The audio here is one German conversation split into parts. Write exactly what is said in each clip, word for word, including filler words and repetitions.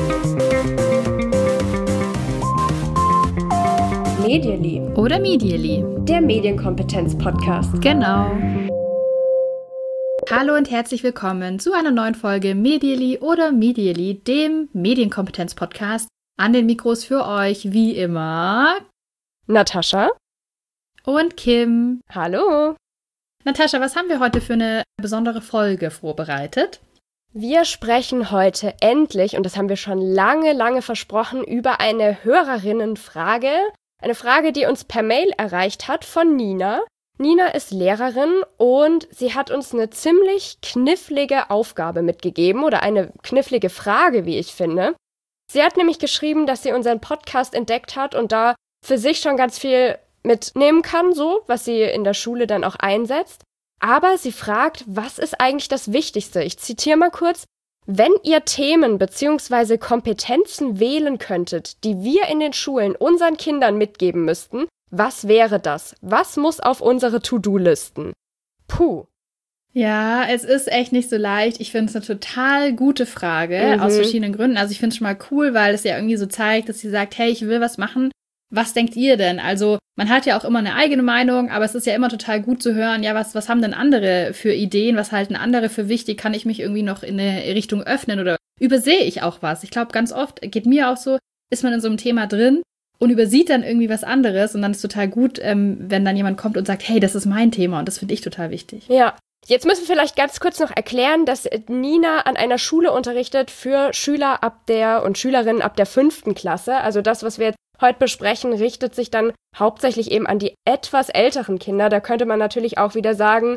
Medially oder Medially, der Medienkompetenz-Podcast. Genau. Hallo und herzlich willkommen zu einer neuen Folge Medially oder Medially, dem Medienkompetenz-Podcast. An den Mikros für euch wie immer Natascha und Kim. Hallo. Natascha, was haben wir heute für eine besondere Folge vorbereitet? Wir sprechen heute endlich, und das haben wir schon lange, lange versprochen, über eine Hörerinnenfrage. Eine Frage, die uns per Mail erreicht hat von Nina. Nina ist Lehrerin und sie hat uns eine ziemlich knifflige Aufgabe mitgegeben oder eine knifflige Frage, wie ich finde. Sie hat nämlich geschrieben, dass sie unseren Podcast entdeckt hat und da für sich schon ganz viel mitnehmen kann, so, was sie in der Schule dann auch einsetzt. Aber sie fragt, was ist eigentlich das Wichtigste? Ich zitiere mal kurz. Wenn ihr Themen bzw. Kompetenzen wählen könntet, die wir in den Schulen unseren Kindern mitgeben müssten, was wäre das? Was muss auf unsere To-Do-Listen? Puh. Ja, es ist echt nicht so leicht. Ich finde es eine total gute Frage, Mhm. aus verschiedenen Gründen. Also ich finde es schon mal cool, weil es ja irgendwie so zeigt, dass sie sagt, hey, ich will was machen. Was denkt ihr denn? Also man hat ja auch immer eine eigene Meinung, aber es ist ja immer total gut zu hören, ja, was, was haben denn andere für Ideen? Was halten andere für wichtig? Kann ich mich irgendwie noch in eine Richtung öffnen oder übersehe ich auch was? Ich glaube, ganz oft geht mir auch so, ist man in so einem Thema drin und übersieht dann irgendwie was anderes und dann ist es total gut, ähm, wenn dann jemand kommt und sagt, hey, das ist mein Thema und das finde ich total wichtig. Ja. Jetzt müssen wir vielleicht ganz kurz noch erklären, dass Nina an einer Schule unterrichtet für Schüler ab der und Schülerinnen ab der fünften Klasse. Also das, was wir jetzt heute besprechen, richtet sich dann hauptsächlich eben an die etwas älteren Kinder. Da könnte man natürlich auch wieder sagen,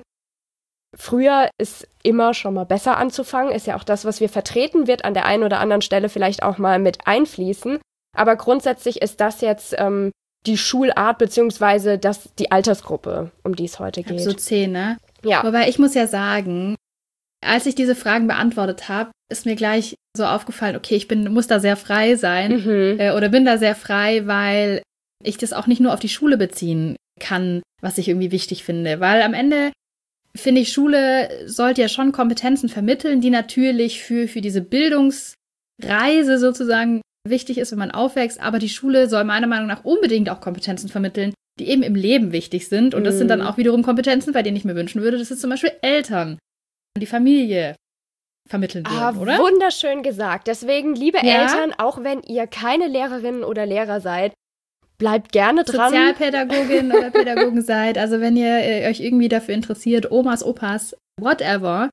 früher ist immer schon mal besser anzufangen. Ist ja auch das, was wir vertreten, wird an der einen oder anderen Stelle vielleicht auch mal mit einfließen. Aber grundsätzlich ist das jetzt ähm, die Schulart beziehungsweise das, die Altersgruppe, um die es heute geht. So zehn, ne? Ja. Wobei ich muss ja sagen, als ich diese Fragen beantwortet habe, ist mir gleich so aufgefallen, okay, ich bin, muss da sehr frei sein Mhm. äh, oder bin da sehr frei, weil ich das auch nicht nur auf die Schule beziehen kann, was ich irgendwie wichtig finde. Weil am Ende finde ich, Schule sollte ja schon Kompetenzen vermitteln, die natürlich für, für diese Bildungsreise sozusagen wichtig ist, wenn man aufwächst. Aber die Schule soll meiner Meinung nach unbedingt auch Kompetenzen vermitteln, die eben im Leben wichtig sind. Und das Mhm. sind dann auch wiederum Kompetenzen, bei denen ich mir wünschen würde, dass es zum Beispiel Eltern, die Familie vermitteln Ah, würden, oder? wunderschön gesagt. Deswegen, liebe Ja? Eltern, auch wenn ihr keine Lehrerinnen oder Lehrer seid, bleibt gerne dran. Sozialpädagogin oder Pädagogen seid, also wenn ihr äh, euch irgendwie dafür interessiert, Omas, Opas, whatever.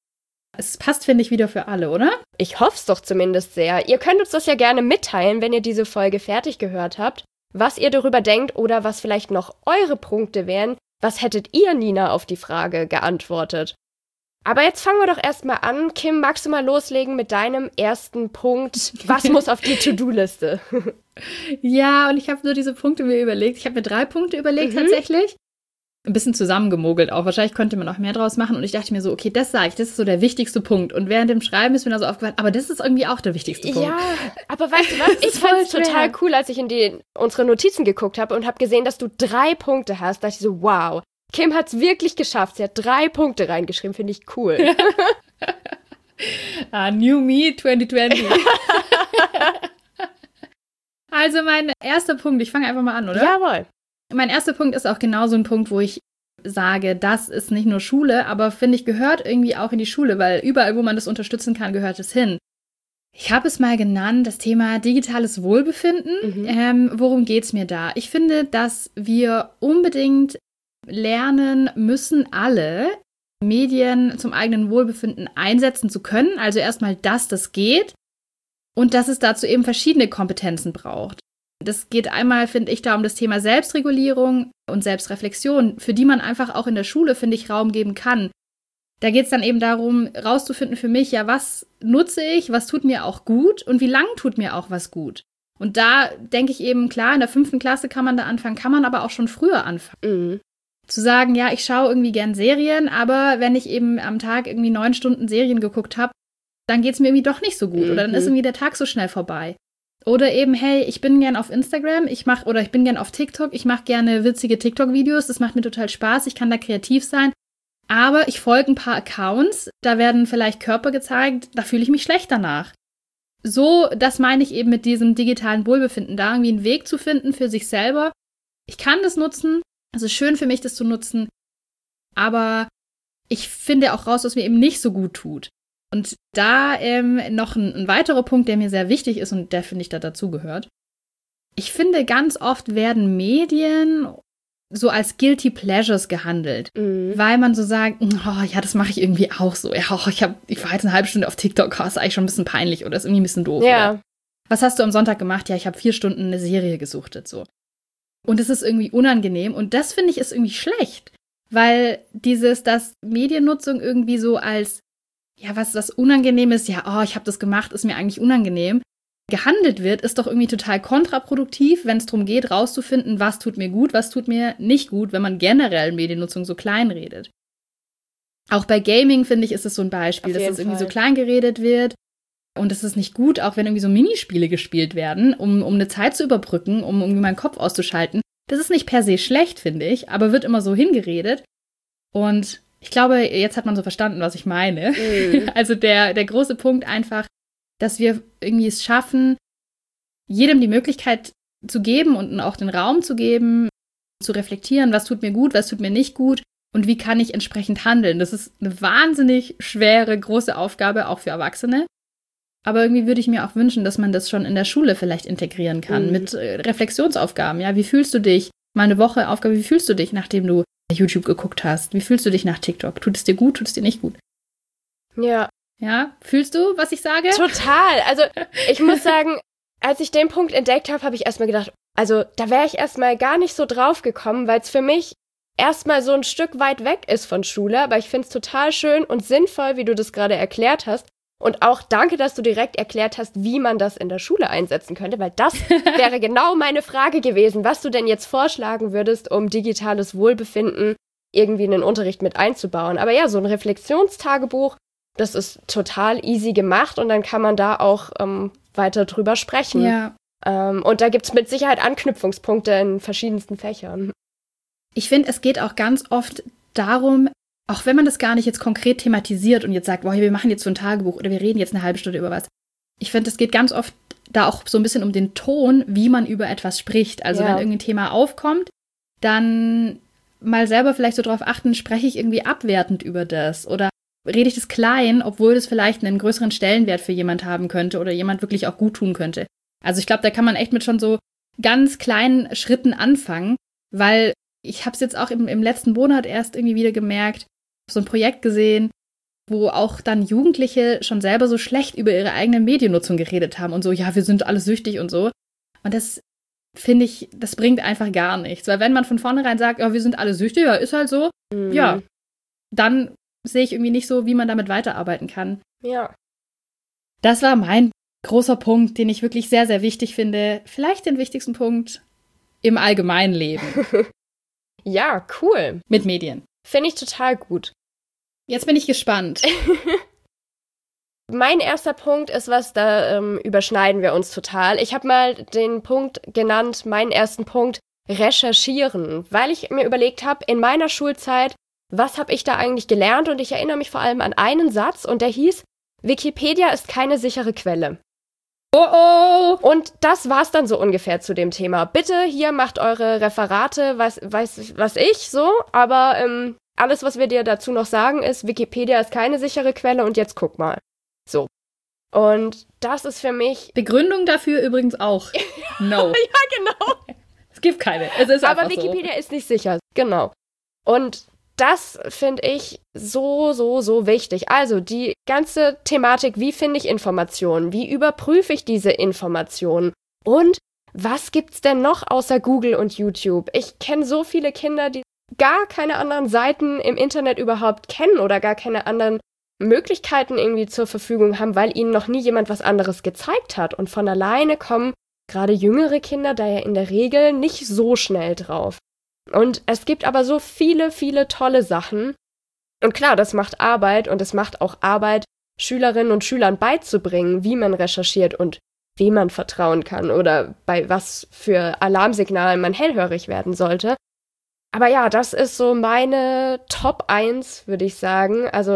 Es passt, finde ich, wieder für alle, oder? Ich hoffe es doch zumindest sehr. Ihr könnt uns das ja gerne mitteilen, wenn ihr diese Folge fertig gehört habt, was ihr darüber denkt oder was vielleicht noch eure Punkte wären. Was hättet ihr, Nina, auf die Frage geantwortet? Aber jetzt fangen wir doch erstmal an. Kim, magst du mal loslegen mit deinem ersten Punkt? Was muss auf die To-Do-Liste? Ja, und ich habe nur diese Punkte mir überlegt. Ich habe mir drei Punkte überlegt Mhm. tatsächlich. Ein bisschen zusammengemogelt auch. Wahrscheinlich könnte man auch mehr draus machen. Und ich dachte mir so, okay, das sage ich, das ist so der wichtigste Punkt. Und während dem Schreiben ist mir da so aufgefallen, aber das ist irgendwie auch der wichtigste Punkt. Ja, aber weißt du was? ist Ich fand es voll total schwer. cool, als ich in die, unsere Notizen geguckt habe und habe gesehen, dass du drei Punkte hast. Da dachte ich so, wow. Kim hat es wirklich geschafft. Sie hat drei Punkte reingeschrieben. Finde ich cool. Ah, New Me zwanzig zwanzig. Also mein erster Punkt, ich fange einfach mal an, oder? Jawohl. Mein erster Punkt ist auch genau so ein Punkt, wo ich sage, das ist nicht nur Schule, aber finde ich, gehört irgendwie auch in die Schule, weil überall, wo man das unterstützen kann, gehört es hin. Ich habe es mal genannt, das Thema digitales Wohlbefinden. Mhm. Ähm, worum geht's mir da? Ich finde, dass wir unbedingt lernen müssen, alle Medien zum eigenen Wohlbefinden einsetzen zu können. Also erstmal, dass das geht und dass es dazu eben verschiedene Kompetenzen braucht. Das geht einmal, finde ich, da um das Thema Selbstregulierung und Selbstreflexion, für die man einfach auch in der Schule, finde ich, Raum geben kann. Da geht es dann eben darum, rauszufinden für mich, ja, was nutze ich, was tut mir auch gut und wie lang tut mir auch was gut. Und da denke ich eben, klar, in der fünften Klasse kann man da anfangen, kann man aber auch schon früher anfangen. Mhm. Zu sagen, ja, ich schaue irgendwie gern Serien, aber wenn ich eben am Tag irgendwie neun Stunden Serien geguckt habe, dann geht es mir irgendwie doch nicht so gut. Mhm. Oder dann ist irgendwie der Tag so schnell vorbei. Oder eben, hey, ich bin gern auf Instagram, ich mach, oder ich bin gern auf TikTok, ich mache gerne witzige TikTok-Videos, das macht mir total Spaß, ich kann da kreativ sein. Aber ich folge ein paar Accounts, da werden vielleicht Körper gezeigt, da fühle ich mich schlecht danach. so, das meine ich eben mit diesem digitalen Wohlbefinden, da irgendwie einen Weg zu finden für sich selber. Ich kann das nutzen, es ist schön für mich, das zu nutzen, aber ich finde auch raus, was mir eben nicht so gut tut. Und da ähm, noch ein, ein weiterer Punkt, der mir sehr wichtig ist und der, finde ich, da dazugehört. Ich finde, ganz oft werden Medien so als Guilty Pleasures gehandelt, mhm. weil man so sagt, oh ja, das mache ich irgendwie auch so. Ja, oh, ich, hab, ich war jetzt eine halbe Stunde auf TikTok, oh, ist eigentlich schon ein bisschen peinlich oder ist irgendwie ein bisschen doof. Ja. Oder? Was hast du am Sonntag gemacht? Ja, ich habe vier Stunden eine Serie gesuchtet, so. Und es ist irgendwie unangenehm und das finde ich ist irgendwie schlecht, weil dieses, dass Mediennutzung irgendwie so als, ja, was was unangenehm ist, ja, oh, ich habe das gemacht, ist mir eigentlich unangenehm, gehandelt wird, ist doch irgendwie total kontraproduktiv, wenn es darum geht, rauszufinden, was tut mir gut, was tut mir nicht gut, wenn man generell Mediennutzung so klein redet. Auch bei Gaming, finde ich, ist es so ein Beispiel, dass es irgendwie so klein geredet wird und es ist nicht gut, auch wenn irgendwie so Minispiele gespielt werden, um, um eine Zeit zu überbrücken, um irgendwie meinen Kopf auszuschalten. Das ist nicht per se schlecht, finde ich, aber wird immer so hingeredet und ich glaube, jetzt hat man so verstanden, was ich meine. Mhm. Also der, der große Punkt einfach, dass wir irgendwie es schaffen, jedem die Möglichkeit zu geben und auch den Raum zu geben, zu reflektieren, was tut mir gut, was tut mir nicht gut und wie kann ich entsprechend handeln. Das ist eine wahnsinnig schwere, große Aufgabe, auch für Erwachsene. Aber irgendwie würde ich mir auch wünschen, dass man das schon in der Schule vielleicht integrieren kann, mhm. mit äh, Reflexionsaufgaben. Ja, wie fühlst du dich? Mal eine Woche Aufgabe, wie fühlst du dich, nachdem du YouTube geguckt hast? Wie fühlst du dich nach TikTok? Tut es dir gut, tut es dir nicht gut? Ja. Ja, fühlst du, was ich sage? Total. Also ich muss sagen, als ich den Punkt entdeckt habe, habe ich erstmal gedacht, also da wäre ich erstmal gar nicht so drauf gekommen, weil es für mich erstmal so ein Stück weit weg ist von Schule. Aber ich finde es total schön und sinnvoll, wie du das gerade erklärt hast. Und auch danke, dass du direkt erklärt hast, wie man das in der Schule einsetzen könnte, weil das wäre genau meine Frage gewesen, was du denn jetzt vorschlagen würdest, um digitales Wohlbefinden irgendwie in den Unterricht mit einzubauen. Aber ja, so ein Reflexionstagebuch, das ist total easy gemacht und dann kann man da auch ähm, weiter drüber sprechen. Ja. Ähm, und da gibt es mit Sicherheit Anknüpfungspunkte in verschiedensten Fächern. Ich finde, es geht auch ganz oft darum, auch wenn man das gar nicht jetzt konkret thematisiert und jetzt sagt, boah, wir machen jetzt so ein Tagebuch oder wir reden jetzt eine halbe Stunde über was. Ich finde, es geht ganz oft da auch so ein bisschen um den Ton, wie man über etwas spricht. Also ja. wenn irgendein Thema aufkommt, dann mal selber vielleicht so drauf achten, spreche ich irgendwie abwertend über das oder rede ich das klein, obwohl das vielleicht einen größeren Stellenwert für jemand haben könnte oder jemand wirklich auch gut tun könnte. Also ich glaube, da kann man echt mit schon so ganz kleinen Schritten anfangen, weil ich habe es jetzt auch im, im letzten Monat erst irgendwie wieder gemerkt, so ein Projekt gesehen, wo auch dann Jugendliche schon selber so schlecht über ihre eigene Mediennutzung geredet haben und so, ja, wir sind alle süchtig und so. Und das finde ich, das bringt einfach gar nichts. Weil wenn man von vornherein sagt, ja, wir sind alle süchtig, ja, ist halt so, mhm. ja, dann sehe ich irgendwie nicht so, wie man damit weiterarbeiten kann. Ja. Das war mein großer Punkt, den ich wirklich sehr, sehr wichtig finde. Vielleicht den wichtigsten Punkt im allgemeinen Leben. Ja, cool. Mit Medien. Finde ich total gut. Jetzt bin ich gespannt. Mein erster Punkt ist was, da ähm, überschneiden wir uns total. Ich habe mal den Punkt genannt, meinen ersten Punkt, recherchieren. Weil ich mir überlegt habe, in meiner Schulzeit, was habe ich da eigentlich gelernt? Und ich erinnere mich vor allem an einen Satz und der hieß, Wikipedia ist keine sichere Quelle. Oh oh! Und das war's dann so ungefähr zu dem Thema. Bitte, hier macht eure Referate, was, weiß, was ich so, aber ähm, alles, was wir dir dazu noch sagen, ist, Wikipedia ist keine sichere Quelle und jetzt guck mal. So. Und das ist für mich... Begründung dafür übrigens auch. No. Ja, genau. Es gibt keine. Es ist aber einfach Wikipedia so. Ist nicht sicher. Genau. Und das finde ich so, so, so wichtig. Also die ganze Thematik, wie finde ich Informationen? Wie überprüfe ich diese Informationen? Und was gibt's denn noch außer Google und YouTube? Ich kenne so viele Kinder, die gar keine anderen Seiten im Internet überhaupt kennen oder gar keine anderen Möglichkeiten irgendwie zur Verfügung haben, weil ihnen noch nie jemand was anderes gezeigt hat. Und von alleine kommen gerade jüngere Kinder da ja in der Regel nicht so schnell drauf. Und es gibt aber so viele, viele tolle Sachen. Und klar, das macht Arbeit und es macht auch Arbeit, Schülerinnen und Schülern beizubringen, wie man recherchiert und wem man vertrauen kann oder bei was für Alarmsignalen man hellhörig werden sollte. Aber ja, das ist so meine Top eins, würde ich sagen. Also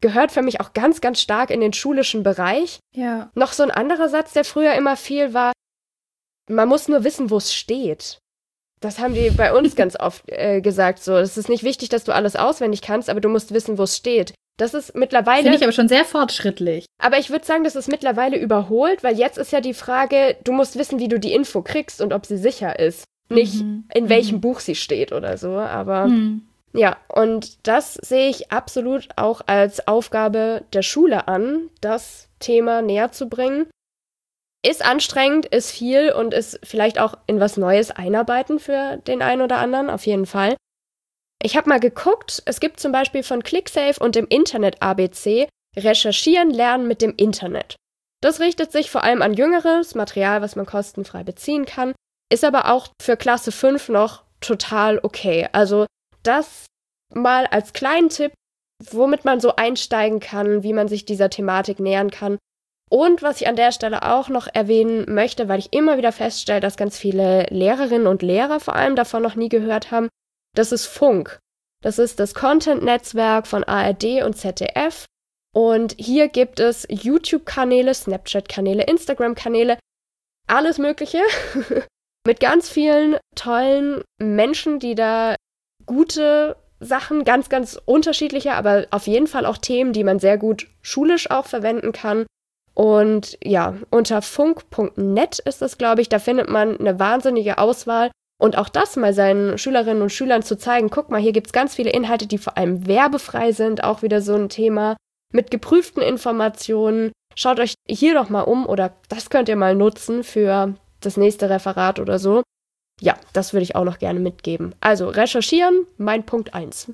gehört für mich auch ganz, ganz stark in den schulischen Bereich. Ja. Noch so ein anderer Satz, der früher immer viel war, man muss nur wissen, wo es steht. Das haben die bei uns ganz oft äh, gesagt. So, es ist nicht wichtig, dass du alles auswendig kannst, aber du musst wissen, wo es steht. Das ist mittlerweile... Finde ich aber schon sehr fortschrittlich. Aber ich würde sagen, das ist mittlerweile überholt, weil jetzt ist ja die Frage, du musst wissen, wie du die Info kriegst und ob sie sicher ist. Nicht, mhm. in welchem mhm. Buch sie steht oder so, aber... Mhm. Ja, und das sehe ich absolut auch als Aufgabe der Schule an, das Thema näher zu bringen. Ist anstrengend, ist viel und ist vielleicht auch in was Neues einarbeiten für den einen oder anderen, auf jeden Fall. Ich habe mal geguckt, es gibt zum Beispiel von ClickSafe und dem Internet-A B C Recherchieren lernen mit dem Internet. Das richtet sich vor allem an jüngeres Material, was man kostenfrei beziehen kann, ist aber auch für Klasse fünf noch total okay. Also das mal als kleinen Tipp, womit man so einsteigen kann, wie man sich dieser Thematik nähern kann. Und was ich an der Stelle auch noch erwähnen möchte, weil ich immer wieder feststelle, dass ganz viele Lehrerinnen und Lehrer vor allem davon noch nie gehört haben, das ist Funk. Das ist das Content-Netzwerk von A R D und Z D F. Und hier gibt es YouTube-Kanäle, Snapchat-Kanäle, Instagram-Kanäle, alles Mögliche. Mit ganz vielen tollen Menschen, die da gute Sachen, ganz, ganz unterschiedliche, aber auf jeden Fall auch Themen, die man sehr gut schulisch auch verwenden kann. Und ja, unter funk punkt net ist das, glaube ich, da findet man eine wahnsinnige Auswahl. Und auch das mal seinen Schülerinnen und Schülern zu zeigen, guck mal, hier gibt es ganz viele Inhalte, die vor allem werbefrei sind, auch wieder so ein Thema, mit geprüften Informationen. Schaut euch hier doch mal um oder das könnt ihr mal nutzen für das nächste Referat oder so. Ja, das würde ich auch noch gerne mitgeben. Also recherchieren, mein Punkt eins.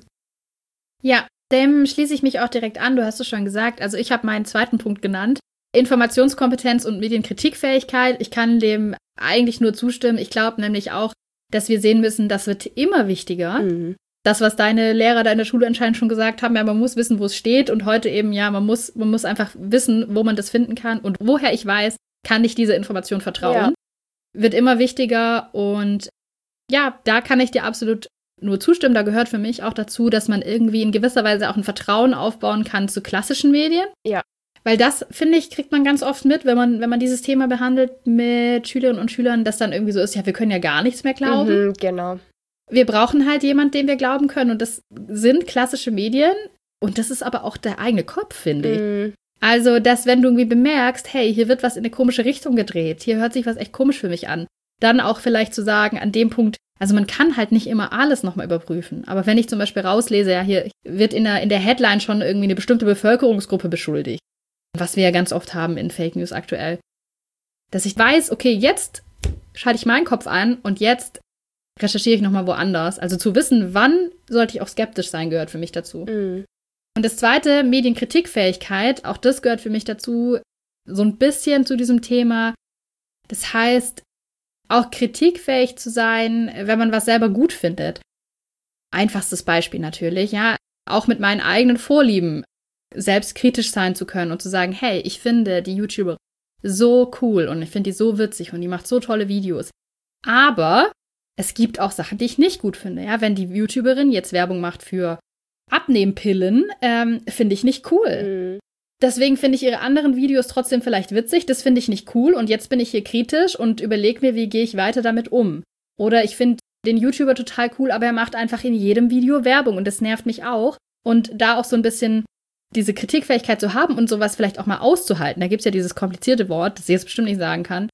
Ja, dem schließe ich mich auch direkt an. Du hast es schon gesagt. Also ich habe meinen zweiten Punkt genannt. Informationskompetenz und Medienkritikfähigkeit. Ich kann dem eigentlich nur zustimmen. Ich glaube nämlich auch, dass wir sehen müssen, das wird immer wichtiger. Mhm. Das, was deine Lehrer da in der Schule anscheinend schon gesagt haben, ja, man muss wissen, wo es steht. Und heute eben, ja, man muss, man muss einfach wissen, wo man das finden kann. Und woher ich weiß, kann ich diese Information vertrauen. Ja. Wird immer wichtiger und ja, da kann ich dir absolut nur zustimmen. Da gehört für mich auch dazu, dass man irgendwie in gewisser Weise auch ein Vertrauen aufbauen kann zu klassischen Medien. Ja. Weil das, finde ich, kriegt man ganz oft mit, wenn man, wenn man dieses Thema behandelt mit Schülerinnen und Schülern, dass dann irgendwie so ist, ja, wir können ja gar nichts mehr glauben. Mhm, genau. Wir brauchen halt jemanden, dem wir glauben können und das sind klassische Medien und das ist aber auch der eigene Kopf, finde ich. Mhm. Also, dass wenn du irgendwie bemerkst, hey, hier wird was in eine komische Richtung gedreht, hier hört sich was echt komisch für mich an, dann auch vielleicht zu sagen, an dem Punkt, also man kann halt nicht immer alles nochmal überprüfen. Aber wenn ich zum Beispiel rauslese, ja, hier wird in der, in der Headline schon irgendwie eine bestimmte Bevölkerungsgruppe beschuldigt, was wir ja ganz oft haben in Fake News aktuell, dass ich weiß, okay, jetzt schalte ich meinen Kopf an und jetzt recherchiere ich nochmal woanders. Also zu wissen, wann sollte ich auch skeptisch sein, gehört für mich dazu. Mhm. Und das zweite, Medienkritikfähigkeit, auch das gehört für mich dazu, so ein bisschen zu diesem Thema. Das heißt, auch kritikfähig zu sein, wenn man was selber gut findet. Einfachstes Beispiel natürlich, ja, auch mit meinen eigenen Vorlieben selbstkritisch sein zu können und zu sagen, hey, ich finde die YouTuber so cool und ich finde die so witzig und die macht so tolle Videos. Aber es gibt auch Sachen, die ich nicht gut finde. Ja, wenn die YouTuberin jetzt Werbung macht für Abnehmpillen, ähm, finde ich nicht cool. Mhm. Deswegen finde ich ihre anderen Videos trotzdem vielleicht witzig. Das finde ich nicht cool. Und jetzt bin ich hier kritisch und überlege mir, wie gehe ich weiter damit um. Oder ich finde den YouTuber total cool, aber er macht einfach in jedem Video Werbung. Und das nervt mich auch. Und da auch so ein bisschen diese Kritikfähigkeit zu haben und sowas vielleicht auch mal auszuhalten. Da gibt es ja dieses komplizierte Wort, das ich jetzt bestimmt nicht sagen kann.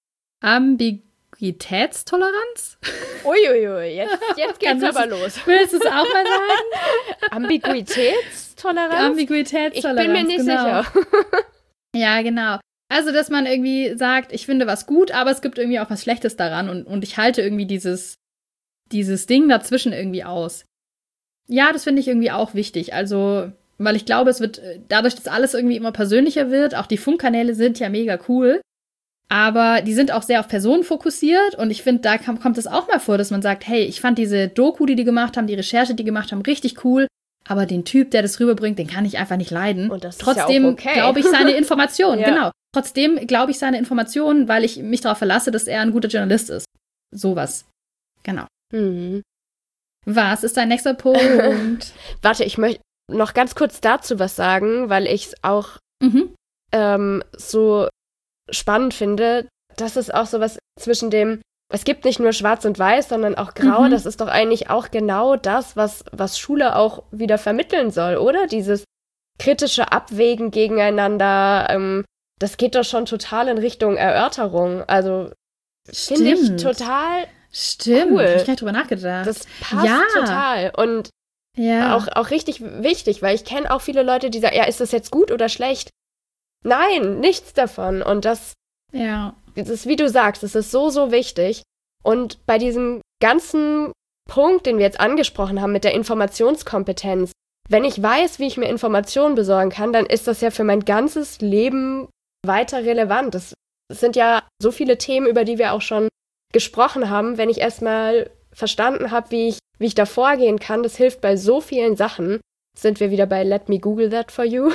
Ambiguitätstoleranz? Uiuiui, jetzt, jetzt geht's aber los. Willst du es auch mal sagen? Ambiguitätstoleranz? Ambiguitätstoleranz, ich bin mir nicht genau. sicher. Ja, genau. Also, dass man irgendwie sagt, ich finde was gut, aber es gibt irgendwie auch was Schlechtes daran und, und ich halte irgendwie dieses, dieses Ding dazwischen irgendwie aus. Ja, das finde ich irgendwie auch wichtig. Also, weil ich glaube, es wird dadurch, dass alles irgendwie immer persönlicher wird, auch die Funkkanäle sind ja mega cool, aber die sind auch sehr auf Personen fokussiert und ich finde, da kam, kommt es auch mal vor, dass man sagt, hey, ich fand diese Doku, die die gemacht haben, die Recherche, die die gemacht haben, richtig cool, aber den Typ, der das rüberbringt, den kann ich einfach nicht leiden. Und das ist Trotzdem ja auch okay. glaube ich seine Informationen, Ja. genau. Trotzdem glaube ich seine Informationen, weil ich mich darauf verlasse, dass er ein guter Journalist ist. Sowas. Genau. Mhm. Was ist dein nächster Punkt? Warte, ich möchte noch ganz kurz dazu was sagen, weil ich es auch Mhm. ähm, so spannend finde. Das ist auch sowas zwischen dem, es gibt nicht nur schwarz und weiß, sondern auch grau. Mhm. Das ist doch eigentlich auch genau das, was, was Schule auch wieder vermitteln soll, oder? Dieses kritische Abwägen gegeneinander, ähm, das geht doch schon total in Richtung Erörterung. Also finde ich Stimmt. total, Stimmt. cool. Hab ich gleich drüber nachgedacht. das passt Ja. total. Und ja. auch, auch richtig wichtig, weil ich kenne auch viele Leute, die sagen, ja, ist das jetzt gut oder schlecht? Nein, nichts davon. Und das, ja. das ist, wie du sagst, das ist so, so wichtig. Und bei diesem ganzen Punkt, den wir jetzt angesprochen haben mit der Informationskompetenz, wenn ich weiß, wie ich mir Informationen besorgen kann, dann ist das ja für mein ganzes Leben weiter relevant. Das, das sind ja so viele Themen, über die wir auch schon gesprochen haben. Wenn ich erstmal verstanden habe, wie ich, wie ich da vorgehen kann, das hilft bei so vielen Sachen. Sind wir wieder bei Let me Google that for you?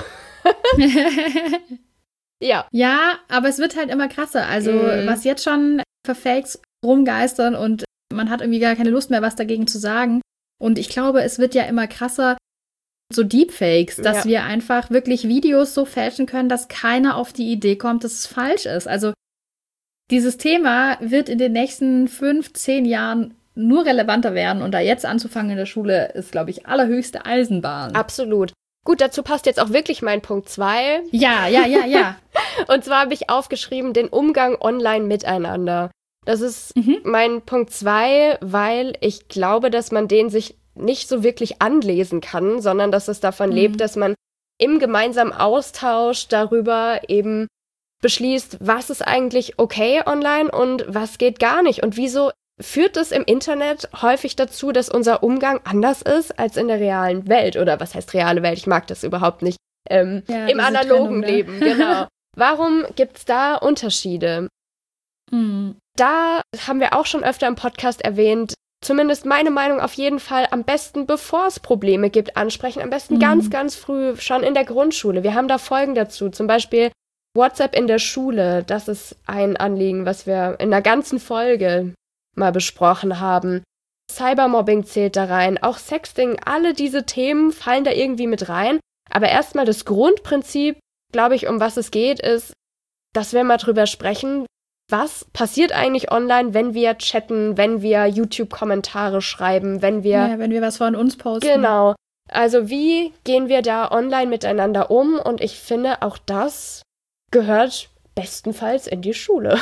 Ja. Ja, aber es wird halt immer krasser. Also, Mhm. was jetzt schon für Fakes rumgeistern und man hat irgendwie gar keine Lust mehr, was dagegen zu sagen. Und ich glaube, es wird ja immer krasser, so Deepfakes, dass Ja. wir einfach wirklich Videos so fälschen können, dass keiner auf die Idee kommt, dass es falsch ist. Also, dieses Thema wird in den nächsten fünf, zehn Jahren nur relevanter werden. Und da jetzt anzufangen in der Schule ist, glaube ich, allerhöchste Eisenbahn. Absolut. Gut, dazu passt jetzt auch wirklich mein Punkt zwei. Ja, ja, ja, ja. Und zwar habe ich aufgeschrieben, den Umgang online miteinander. Das ist Mhm. mein Punkt zwei, weil ich glaube, dass man den sich nicht so wirklich anlesen kann, sondern dass es davon Mhm. lebt, dass man im gemeinsamen Austausch darüber eben beschließt, was ist eigentlich okay online und was geht gar nicht. Und wieso führt es im Internet häufig dazu, dass unser Umgang anders ist als in der realen Welt? Oder was heißt reale Welt? Ich mag das überhaupt nicht. Ähm, Ja, Im diese analogen Trennung, ne? Leben, genau. Warum gibt es da Unterschiede? Mhm. Da haben wir auch schon öfter im Podcast erwähnt, zumindest meine Meinung auf jeden Fall, am besten, bevor es Probleme gibt, ansprechen. Am besten Mhm. ganz, ganz früh, schon in der Grundschule. Wir haben da Folgen dazu, zum Beispiel WhatsApp in der Schule. Das ist ein Anliegen, was wir in der ganzen Folge mal besprochen haben. Cybermobbing zählt da rein, auch Sexting, alle diese Themen fallen da irgendwie mit rein. Aber erstmal das Grundprinzip, glaube ich, um was es geht, ist, dass wir mal drüber sprechen, was passiert eigentlich online, wenn wir chatten, wenn wir YouTube-Kommentare schreiben, wenn wir... Ja, wenn wir was von uns posten. Genau. Also wie gehen wir da online miteinander um? Und ich finde, auch das gehört bestenfalls in die Schule.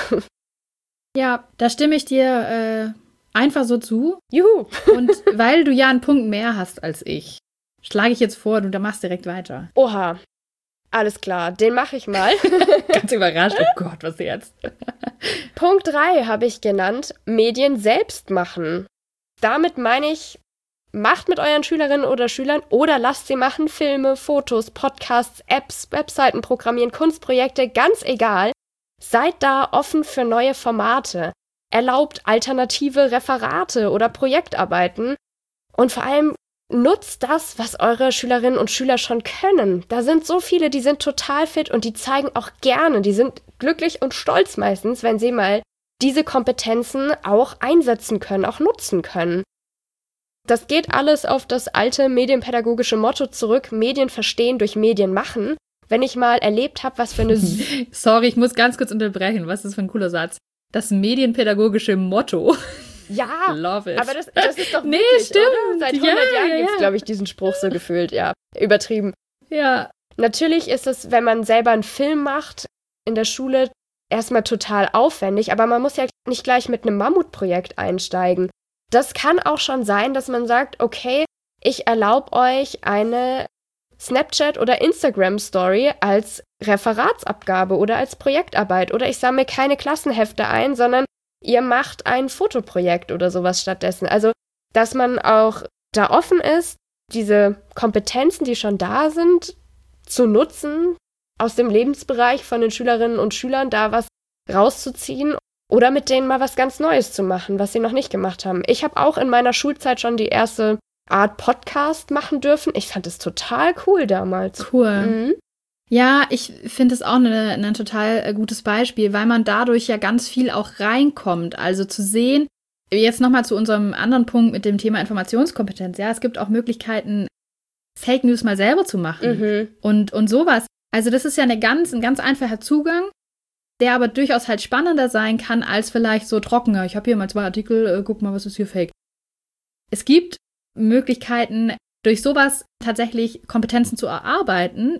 Ja, da stimme ich dir äh, einfach so zu. Juhu. Und weil du ja einen Punkt mehr hast als ich, schlage ich jetzt vor, du da machst direkt weiter. Oha. Alles klar, den mache ich mal. Ganz überrascht. Oh Gott, was jetzt? Punkt drei habe ich genannt, Medien selbst machen. Damit meine ich, macht mit euren Schülerinnen oder Schülern oder lasst sie machen Filme, Fotos, Podcasts, Apps, Webseiten programmieren, Kunstprojekte, ganz egal. Seid da offen für neue Formate. Erlaubt alternative Referate oder Projektarbeiten. Und vor allem nutzt das, was eure Schülerinnen und Schüler schon können. Da sind so viele, die sind total fit und die zeigen auch gerne, die sind glücklich und stolz meistens, wenn sie mal diese Kompetenzen auch einsetzen können, auch nutzen können. Das geht alles auf das alte medienpädagogische Motto zurück, Medien verstehen durch Medien machen. Wenn ich mal erlebt habe, was für eine... Sorry, ich muss ganz kurz unterbrechen. Was ist das für ein cooler Satz? Das medienpädagogische Motto. Ja, Love it. aber das, das ist doch Nee, wirklich, stimmt. oder? Seit hundert Ja, Jahren ja, gibt es, ja. glaube ich, diesen Spruch so gefühlt, ja. Übertrieben. Ja. Natürlich ist es, wenn man selber einen Film macht, in der Schule erstmal total aufwendig, aber man muss ja nicht gleich mit einem Mammutprojekt einsteigen. Das kann auch schon sein, dass man sagt, okay, ich erlaube euch eine Snapchat- oder Instagram-Story als Referatsabgabe oder als Projektarbeit oder ich sammle keine Klassenhefte ein, sondern ihr macht ein Fotoprojekt oder sowas stattdessen. Also, dass man auch da offen ist, diese Kompetenzen, die schon da sind, zu nutzen, aus dem Lebensbereich von den Schülerinnen und Schülern da was rauszuziehen oder mit denen mal was ganz Neues zu machen, was sie noch nicht gemacht haben. Ich habe auch in meiner Schulzeit schon die erste Art Podcast machen dürfen. Ich fand es total cool damals. Cool. Mhm. Ja, ich finde es auch ein total äh, gutes Beispiel, weil man dadurch ja ganz viel auch reinkommt. Also zu sehen, jetzt nochmal zu unserem anderen Punkt mit dem Thema Informationskompetenz. Ja, es gibt auch Möglichkeiten, Fake News mal selber zu machen Mhm. und, und sowas. Also das ist ja eine ganz, ein ganz einfacher Zugang, der aber durchaus halt spannender sein kann, als vielleicht so trockener. Ich habe hier mal zwei Artikel, äh, guck mal, was ist hier fake. Es gibt Möglichkeiten, durch sowas tatsächlich Kompetenzen zu erarbeiten,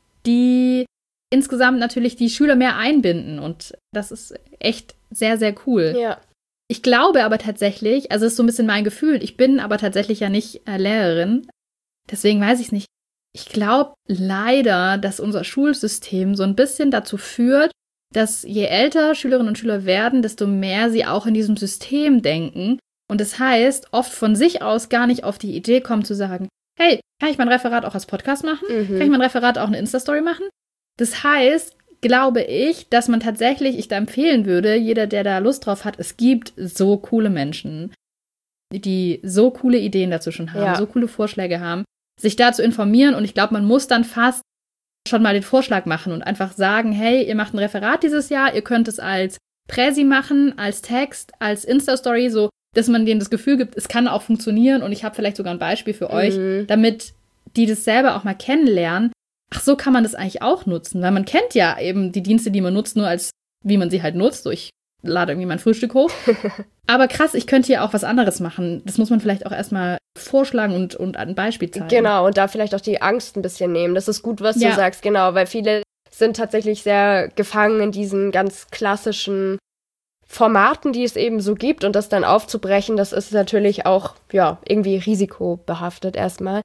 die insgesamt natürlich die Schüler mehr einbinden. Und das ist echt sehr, sehr cool. Ja. Ich glaube aber tatsächlich, also das ist so ein bisschen mein Gefühl, ich bin aber tatsächlich ja nicht äh, Lehrerin, deswegen weiß ich es nicht. Ich glaube leider, dass unser Schulsystem so ein bisschen dazu führt, dass je älter Schülerinnen und Schüler werden, desto mehr sie auch in diesem System denken. Und das heißt, oft von sich aus gar nicht auf die Idee kommen zu sagen, hey, kann ich mein Referat auch als Podcast machen? Mhm. Kann ich mein Referat auch eine Insta-Story machen? Das heißt, glaube ich, dass man tatsächlich, ich da empfehlen würde, jeder, der da Lust drauf hat, es gibt so coole Menschen, die so coole Ideen dazu schon haben, Ja. so coole Vorschläge haben, sich da zu informieren. Und ich glaube, man muss dann fast schon mal den Vorschlag machen und einfach sagen, hey, ihr macht ein Referat dieses Jahr, ihr könnt es als Präsi machen, als Text, als Insta-Story, so, dass man denen das Gefühl gibt, es kann auch funktionieren und ich habe vielleicht sogar ein Beispiel für euch, Mhm. damit die das selber auch mal kennenlernen. Ach, so kann man das eigentlich auch nutzen, weil man kennt ja eben die Dienste, die man nutzt, nur als, wie man sie halt nutzt, so ich lade irgendwie mein Frühstück hoch. Aber krass, ich könnte hier auch was anderes machen. Das muss man vielleicht auch erstmal vorschlagen und, und ein Beispiel zeigen. Genau, und da vielleicht auch die Angst ein bisschen nehmen. Das ist gut, was Ja. du sagst, genau, weil viele sind tatsächlich sehr gefangen in diesen ganz klassischen Formaten, die es eben so gibt. Und das dann aufzubrechen, das ist natürlich auch, ja, irgendwie risikobehaftet erstmal.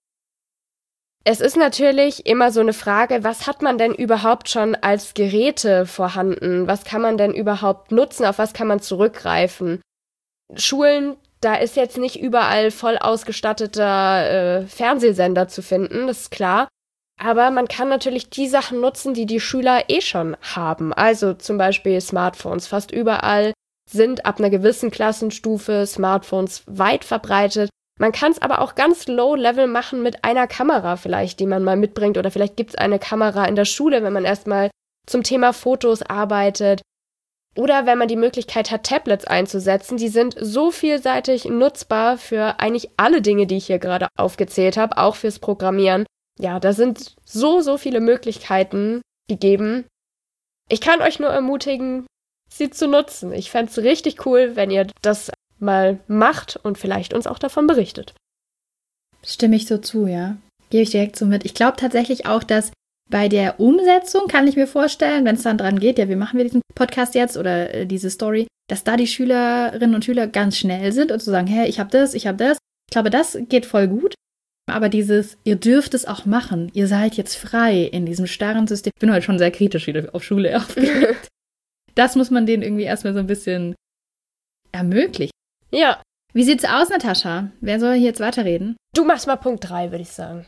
Es ist natürlich immer so eine Frage, was hat man denn überhaupt schon als Geräte vorhanden? Was kann man denn überhaupt nutzen? Auf was kann man zurückgreifen? Schulen, da ist jetzt nicht überall voll ausgestatteter äh, Fernsehsender zu finden, das ist klar. Aber man kann natürlich die Sachen nutzen, die die Schüler eh schon haben. Also zum Beispiel Smartphones. Fast überall sind ab einer gewissen Klassenstufe Smartphones weit verbreitet. Man kann es aber auch ganz low-level machen mit einer Kamera vielleicht, die man mal mitbringt. Oder vielleicht gibt es eine Kamera in der Schule, wenn man erstmal zum Thema Fotos arbeitet. Oder wenn man die Möglichkeit hat, Tablets einzusetzen. Die sind so vielseitig nutzbar für eigentlich alle Dinge, die ich hier gerade aufgezählt habe, auch fürs Programmieren. Ja, da sind so, so viele Möglichkeiten gegeben. Ich kann euch nur ermutigen, sie zu nutzen. Ich fände es richtig cool, wenn ihr das mal macht und vielleicht uns auch davon berichtet. Stimme ich so zu, ja. Gebe ich direkt so mit. Ich glaube tatsächlich auch, dass bei der Umsetzung, kann ich mir vorstellen, wenn es dann dran geht, ja, wie machen wir diesen Podcast jetzt oder äh, diese Story, dass da die Schülerinnen und Schüler ganz schnell sind und zu sagen, hey, ich habe das, ich habe das. Ich glaube, das geht voll gut. Aber dieses, ihr dürft es auch machen, ihr seid jetzt frei in diesem starren System. Ich bin heute schon sehr kritisch wieder auf Schule aufgelegt. Das muss man denen irgendwie erstmal so ein bisschen ermöglichen. Ja. Wie sieht's aus, Natascha? Wer soll hier jetzt weiterreden? Du machst mal Punkt drei, würde ich sagen.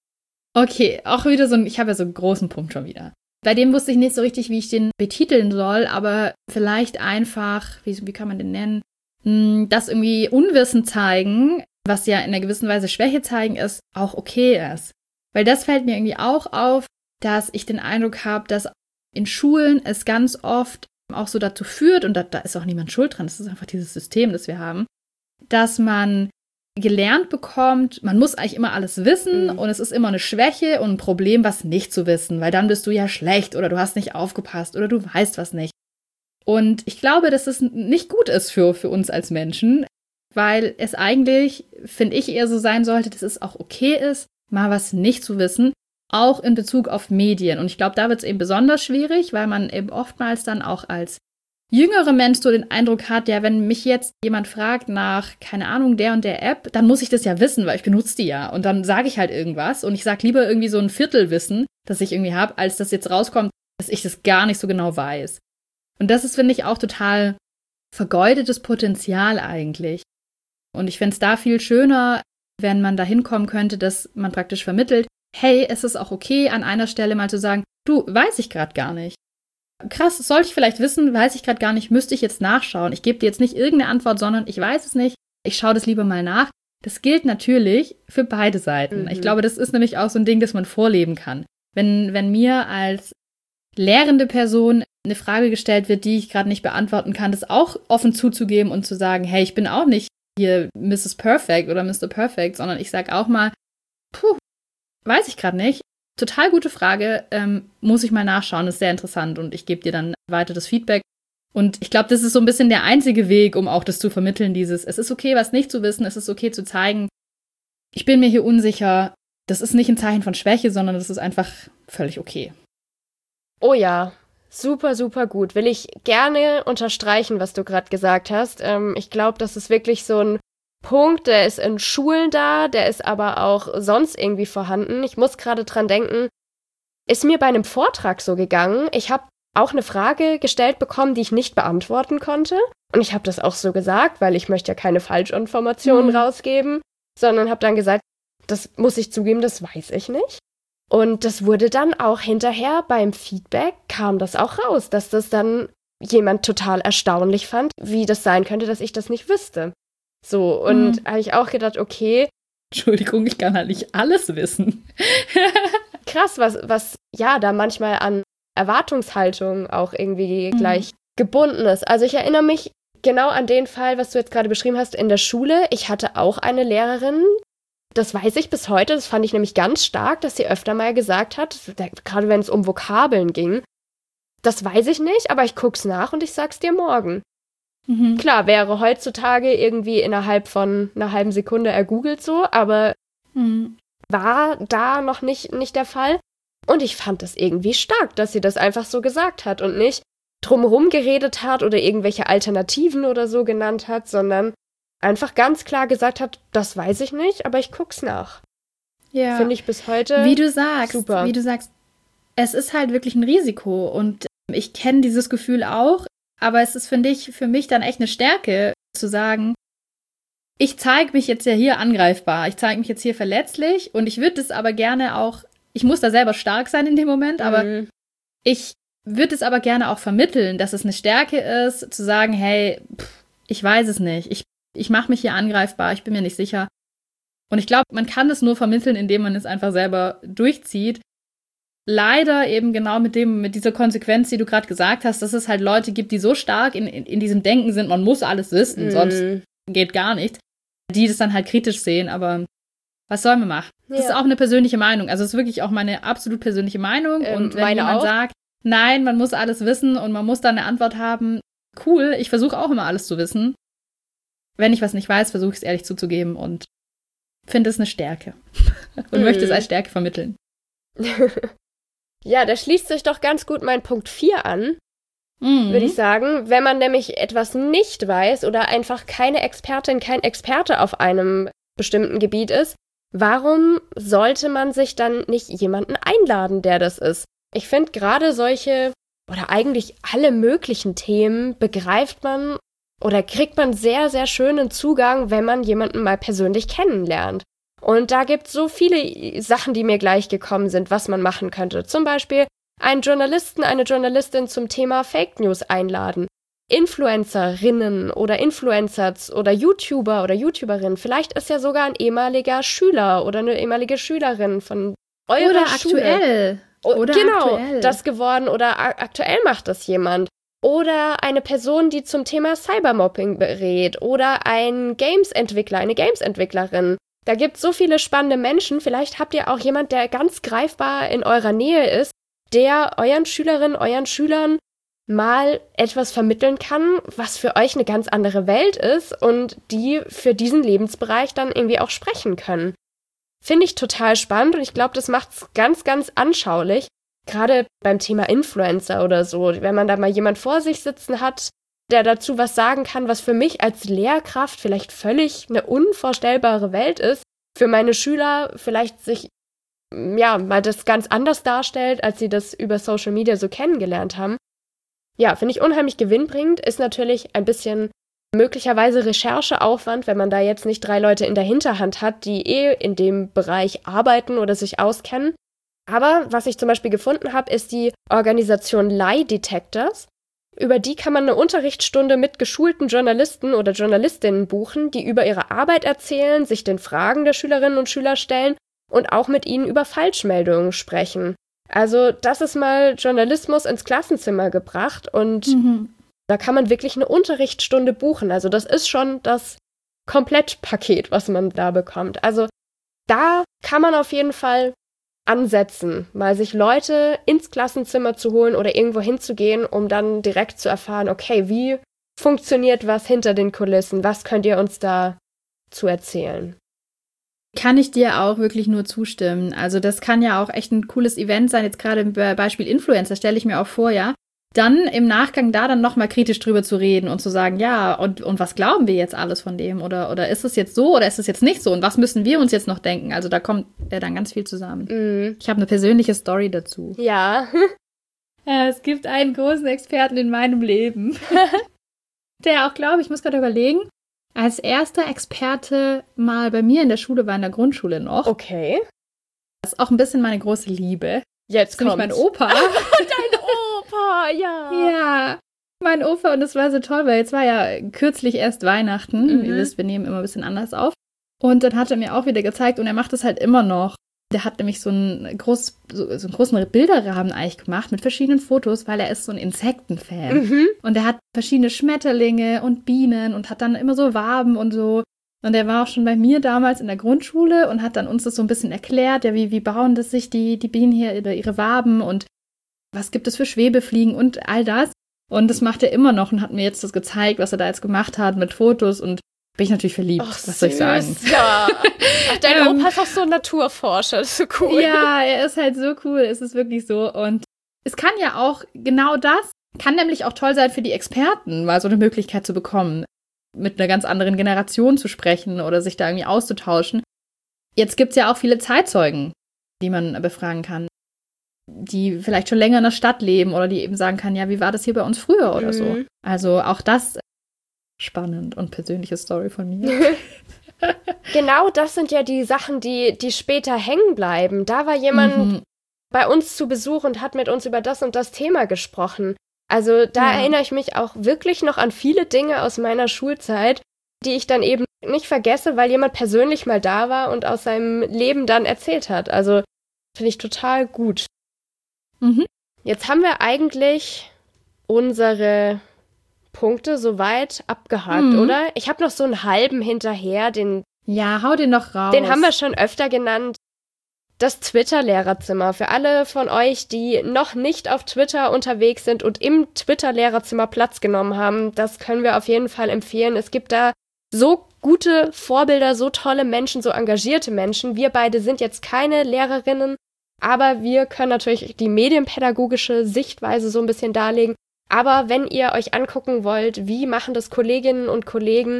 Okay, auch wieder so ein, ich habe ja so einen großen Punkt schon wieder. Bei dem wusste ich nicht so richtig, wie ich den betiteln soll, aber vielleicht einfach, wie, wie kann man den nennen, das irgendwie Unwissen zeigen, was ja in einer gewissen Weise Schwäche zeigen ist, auch okay ist. Weil das fällt mir irgendwie auch auf, dass ich den Eindruck habe, dass in Schulen es ganz oft auch so dazu führt, und da, da ist auch niemand schuld dran, das ist einfach dieses System, das wir haben, dass man gelernt bekommt, man muss eigentlich immer alles wissen Mhm. und es ist immer eine Schwäche und ein Problem, was nicht zu wissen, weil dann bist du ja schlecht oder du hast nicht aufgepasst oder du weißt was nicht. Und ich glaube, dass es nicht gut ist für, für uns als Menschen, weil es eigentlich, finde ich, eher so sein sollte, dass es auch okay ist, mal was nicht zu wissen, auch in Bezug auf Medien. Und ich glaube, da wird es eben besonders schwierig, weil man eben oftmals dann auch als jüngere Mensch so den Eindruck hat, ja, wenn mich jetzt jemand fragt nach, keine Ahnung, der und der App, dann muss ich das ja wissen, weil ich benutze die ja. Und dann sage ich halt irgendwas und ich sage lieber irgendwie so ein Viertelwissen, das ich irgendwie habe, als dass jetzt rauskommt, dass ich das gar nicht so genau weiß. Und das ist, finde ich, auch total vergeudetes Potenzial eigentlich. Und ich fände es da viel schöner, wenn man da hinkommen könnte, dass man praktisch vermittelt, hey, es ist auch okay, an einer Stelle mal zu sagen, du, weiß ich gerade gar nicht. Krass, sollte ich vielleicht wissen, weiß ich gerade gar nicht, müsste ich jetzt nachschauen. Ich gebe dir jetzt nicht irgendeine Antwort, sondern ich weiß es nicht, ich schaue das lieber mal nach. Das gilt natürlich für beide Seiten. Mhm. Ich glaube, das ist nämlich auch so ein Ding, das man vorleben kann. Wenn, wenn mir als lehrende Person eine Frage gestellt wird, die ich gerade nicht beantworten kann, das auch offen zuzugeben und zu sagen, hey, ich bin auch nicht hier Misses Perfect oder Mister Perfect, sondern ich sage auch mal, puh, weiß ich gerade nicht. Total gute Frage. Ähm, muss ich mal nachschauen, ist sehr interessant und ich gebe dir dann weiter das Feedback. Und ich glaube, das ist so ein bisschen der einzige Weg, um auch das zu vermitteln, dieses, es ist okay, was nicht zu wissen, es ist okay zu zeigen, ich bin mir hier unsicher. Das ist nicht ein Zeichen von Schwäche, sondern das ist einfach völlig okay. Oh ja, super, super gut. Will ich gerne unterstreichen, was du gerade gesagt hast. Ähm, ich glaube, das ist wirklich so ein Punkt, der ist in Schulen da, der ist aber auch sonst irgendwie vorhanden. Ich muss gerade dran denken, ist mir bei einem Vortrag so gegangen. Ich habe auch eine Frage gestellt bekommen, die ich nicht beantworten konnte. Und ich habe das auch so gesagt, weil ich möchte ja keine Falschinformationen mhm. rausgeben, sondern habe dann gesagt, das muss ich zugeben, das weiß ich nicht. Und das wurde dann auch hinterher beim Feedback, kam das auch raus, dass das dann jemand total erstaunlich fand, wie das sein könnte, dass ich das nicht wüsste. So, und mhm. habe ich auch gedacht, okay. Entschuldigung, ich kann halt nicht alles wissen. Krass, was, was ja da manchmal an Erwartungshaltung auch irgendwie mhm. gleich gebunden ist. Also ich erinnere mich genau an den Fall, was du jetzt gerade beschrieben hast, in der Schule. Ich hatte auch eine Lehrerin, das weiß ich bis heute, das fand ich nämlich ganz stark, dass sie öfter mal gesagt hat, gerade wenn es um Vokabeln ging, das weiß ich nicht, aber ich guck's nach und ich sag's dir morgen. Mhm. Klar, wäre heutzutage irgendwie innerhalb von einer halben Sekunde ergoogelt so, aber mhm. war da noch nicht, nicht der Fall. Und ich fand das irgendwie stark, dass sie das einfach so gesagt hat und nicht drumherum geredet hat oder irgendwelche Alternativen oder so genannt hat, sondern einfach ganz klar gesagt hat, das weiß ich nicht, aber ich guck's nach. Ja. Finde ich bis heute Wie du sagst, super. Wie du sagst, es ist halt wirklich ein Risiko und ich kenne dieses Gefühl auch, aber es ist, finde ich, für mich dann echt eine Stärke, zu sagen, ich zeige mich jetzt ja hier angreifbar, ich zeige mich jetzt hier verletzlich und ich würde es aber gerne auch, ich muss da selber stark sein in dem Moment, aber mhm. ich würde es aber gerne auch vermitteln, dass es eine Stärke ist, zu sagen, hey, pff, ich weiß es nicht, ich, ich mache mich hier angreifbar, ich bin mir nicht sicher. Und ich glaube, man kann es nur vermitteln, indem man es einfach selber durchzieht. Leider eben genau mit dem, mit dieser Konsequenz, die du gerade gesagt hast, dass es halt Leute gibt, die so stark in, in, in diesem Denken sind, man muss alles wissen, mm. sonst geht gar nichts, die das dann halt kritisch sehen, aber was sollen wir machen? Ja. Das ist auch eine persönliche Meinung, also es ist wirklich auch meine absolut persönliche Meinung ähm, und wenn jemand auch. sagt, nein, man muss alles wissen und man muss dann eine Antwort haben, cool, ich versuche auch immer alles zu wissen. Wenn ich was nicht weiß, versuche ich es ehrlich zuzugeben und finde es eine Stärke und mm. möchte es als Stärke vermitteln. Ja, da schließt sich doch ganz gut mein Punkt vier an, mhm. würde ich sagen. Wenn man nämlich etwas nicht weiß oder einfach keine Expertin, kein Experte auf einem bestimmten Gebiet ist, warum sollte man sich dann nicht jemanden einladen, der das ist? Ich finde gerade solche oder eigentlich alle möglichen Themen begreift man oder kriegt man sehr, sehr schönen Zugang, wenn man jemanden mal persönlich kennenlernt. Und da gibt es so viele Sachen, die mir gleich gekommen sind, was man machen könnte. Zum Beispiel einen Journalisten, eine Journalistin zum Thema Fake News einladen. Influencerinnen oder Influencer oder YouTuber oder YouTuberinnen. Vielleicht ist ja sogar ein ehemaliger Schüler oder eine ehemalige Schülerin von eurer oder Schule. Aktuell. Oder genau, aktuell. Das geworden oder a- aktuell macht das jemand. Oder eine Person, die zum Thema Cybermobbing berät. Oder ein Games-Entwickler, eine Games-Entwicklerin. Da gibt es so viele spannende Menschen. Vielleicht habt ihr auch jemand, der ganz greifbar in eurer Nähe ist, der euren Schülerinnen, euren Schülern mal etwas vermitteln kann, was für euch eine ganz andere Welt ist und die für diesen Lebensbereich dann irgendwie auch sprechen können. Finde ich total spannend und ich glaube, das macht es ganz, ganz anschaulich. Gerade beim Thema Influencer oder so, wenn man da mal jemand vor sich sitzen hat, der dazu was sagen kann, was für mich als Lehrkraft vielleicht völlig eine unvorstellbare Welt ist, für meine Schüler vielleicht sich ja mal das ganz anders darstellt, als sie das über Social Media so kennengelernt haben. Ja, finde ich unheimlich gewinnbringend, ist natürlich ein bisschen möglicherweise Rechercheaufwand, wenn man da jetzt nicht drei Leute in der Hinterhand hat, die eh in dem Bereich arbeiten oder sich auskennen. Aber was ich zum Beispiel gefunden habe, ist die Organisation Lie Detectors. Über die kann man eine Unterrichtsstunde mit geschulten Journalisten oder Journalistinnen buchen, die über ihre Arbeit erzählen, sich den Fragen der Schülerinnen und Schüler stellen und auch mit ihnen über Falschmeldungen sprechen. Also das ist mal Journalismus ins Klassenzimmer gebracht und mhm. da kann man wirklich eine Unterrichtsstunde buchen. Also das ist schon das Komplettpaket, was man da bekommt. Also da kann man auf jeden Fall ansetzen, mal sich Leute ins Klassenzimmer zu holen oder irgendwo hinzugehen, um dann direkt zu erfahren, okay, wie funktioniert was hinter den Kulissen? Was könnt ihr uns da zu erzählen? Kann ich dir auch wirklich nur zustimmen. Also das kann ja auch echt ein cooles Event sein, jetzt gerade im Beispiel Influencer, stelle ich mir auch vor, ja. Dann im Nachgang da dann nochmal kritisch drüber zu reden und zu sagen, ja, und, und was glauben wir jetzt alles von dem? Oder, oder ist es jetzt so oder ist es jetzt nicht so? Und was müssen wir uns jetzt noch denken? Also da kommt ja dann ganz viel zusammen. Mm. Ich habe eine persönliche Story dazu. Ja. Ja, es gibt einen großen Experten in meinem Leben, der auch, glaube ich, muss gerade überlegen, als erster Experte mal bei mir in der Schule war, in der Grundschule noch. Okay. Das ist auch ein bisschen meine große Liebe. Jetzt kommt kommt mein Opa. Dein Opa, ja. Ja, mein Opa, und das war so toll, weil jetzt war ja kürzlich erst Weihnachten. Mhm. Ihr wisst, wir nehmen immer ein bisschen anders auf. Und dann hat er mir auch wieder gezeigt, und er macht das halt immer noch. Der hat nämlich so einen, groß, so, so einen großen Bilderrahmen eigentlich gemacht mit verschiedenen Fotos, weil er ist so ein Insektenfan. Mhm. Und er hat verschiedene Schmetterlinge und Bienen und hat dann immer so Waben und so. Und er war auch schon bei mir damals in der Grundschule und hat dann uns das so ein bisschen erklärt, ja, wie, wie bauen das sich die, die Bienen hier oder ihre Waben und was gibt es für Schwebefliegen und all das. Und das macht er immer noch und hat mir jetzt das gezeigt, was er da jetzt gemacht hat mit Fotos, und bin ich natürlich verliebt, Och, was soll ich sagen. Ja. Ach, dein Ähm, Opa ist auch so ein Naturforscher, das ist so cool. Ja, er ist halt so cool, es ist wirklich so. Und es kann ja auch genau das, kann nämlich auch toll sein für die Experten, mal so eine Möglichkeit zu bekommen, mit einer ganz anderen Generation zu sprechen oder sich da irgendwie auszutauschen. Jetzt gibt es ja auch viele Zeitzeugen, die man befragen kann, die vielleicht schon länger in der Stadt leben oder die eben sagen kann, ja, wie war das hier bei uns früher oder Mhm. so. Also auch das spannend und persönliche Story von mir. Genau das sind ja die Sachen, die, die später hängen bleiben. Da war jemand Mhm. bei uns zu Besuch und hat mit uns über das und das Thema gesprochen. Also da Ja. erinnere ich mich auch wirklich noch an viele Dinge aus meiner Schulzeit, die ich dann eben nicht vergesse, weil jemand persönlich mal da war und aus seinem Leben dann erzählt hat. Also finde ich total gut. Mhm. Jetzt haben wir eigentlich unsere Punkte soweit abgehakt, Mhm. oder? Ich habe noch so einen halben hinterher, den, Ja, hau den noch raus. den haben wir schon öfter genannt. Das Twitter-Lehrerzimmer. Für alle von euch, die noch nicht auf Twitter unterwegs sind und im Twitter-Lehrerzimmer Platz genommen haben, das können wir auf jeden Fall empfehlen. Es gibt da so gute Vorbilder, so tolle Menschen, so engagierte Menschen. Wir beide sind jetzt keine Lehrerinnen, aber wir können natürlich die medienpädagogische Sichtweise so ein bisschen darlegen. Aber wenn ihr euch angucken wollt, wie machen das Kolleginnen und Kollegen,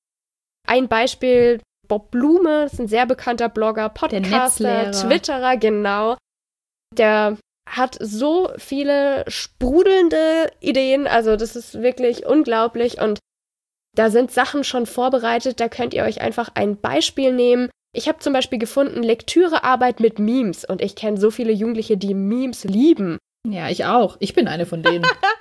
ein Beispiel: Bob Blume, ist ein sehr bekannter Blogger, Podcaster, Netzlehrer. Twitterer, genau. Der hat so viele sprudelnde Ideen, also das ist wirklich unglaublich, und da sind Sachen schon vorbereitet, da könnt ihr euch einfach ein Beispiel nehmen. Ich habe zum Beispiel gefunden, Lektürearbeit mit Memes, und ich kenne so viele Jugendliche, die Memes lieben. Ja, ich auch. Ich bin eine von denen.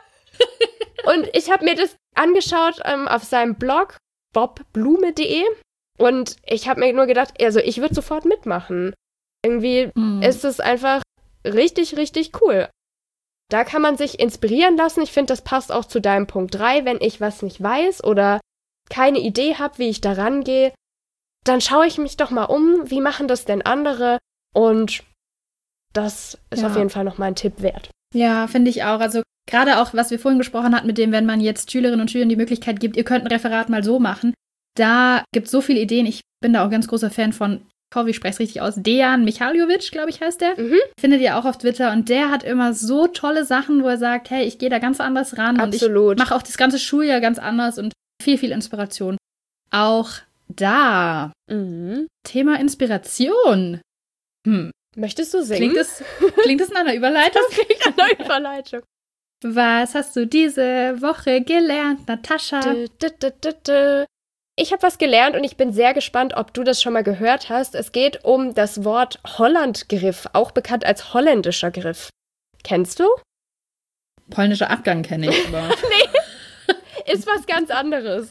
Und ich habe mir das angeschaut ähm, auf seinem Blog bob blume punkt de. Und ich habe mir nur gedacht, also ich würde sofort mitmachen. Irgendwie Mhm. ist es einfach richtig, richtig cool. Da kann man sich inspirieren lassen. Ich finde, das passt auch zu deinem Punkt drei. Wenn ich was nicht weiß oder keine Idee habe, wie ich da rangehe, dann schaue ich mich doch mal um, wie machen das denn andere? Und das ist Ja. auf jeden Fall noch mal ein Tipp wert. Ja, finde ich auch. Also gerade auch, was wir vorhin gesprochen hatten, mit dem, wenn man jetzt Schülerinnen und Schülern die Möglichkeit gibt, ihr könnt ein Referat mal so machen. Da gibt es so viele Ideen. Ich bin da auch ganz großer Fan von, ich hoffe, ich spreche es richtig aus, Dejan Michaljovic, glaube ich, heißt der. Mhm. Findet ihr auch auf Twitter. Und der hat immer so tolle Sachen, wo er sagt, hey, ich gehe da ganz anders ran. Absolut. Und ich mache auch das ganze Schuljahr ganz anders und viel, viel Inspiration. Auch da. Mhm. Thema Inspiration. Hm. Möchtest du singen? Klingt das, klingt das nach einer Überleitung? Eine Überleitung. Was hast du diese Woche gelernt, Natascha? Dö, dö, dö, dö, dö. Ich habe was gelernt und ich bin sehr gespannt, ob du das schon mal gehört hast. Es geht um das Wort Hollandgriff, auch bekannt als holländischer Griff. Kennst du? Polnischer Abgang kenne ich, aber. Ist was ganz anderes.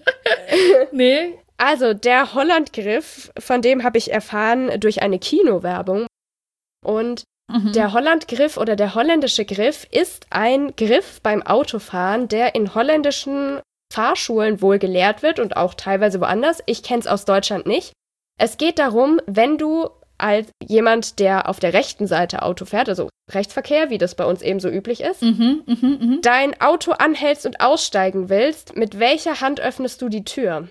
Nee. Also, der Hollandgriff, von dem habe ich erfahren durch eine Kinowerbung. Und Mhm. der Hollandgriff oder der holländische Griff ist ein Griff beim Autofahren, der in holländischen Fahrschulen wohl gelehrt wird und auch teilweise woanders. Ich kenne es aus Deutschland nicht. Es geht darum, wenn du als jemand, der auf der rechten Seite Auto fährt, also Rechtsverkehr, wie das bei uns eben so üblich ist, Mhm, mhm, mhm. dein Auto anhältst und aussteigen willst, mit welcher Hand öffnest du die Tür?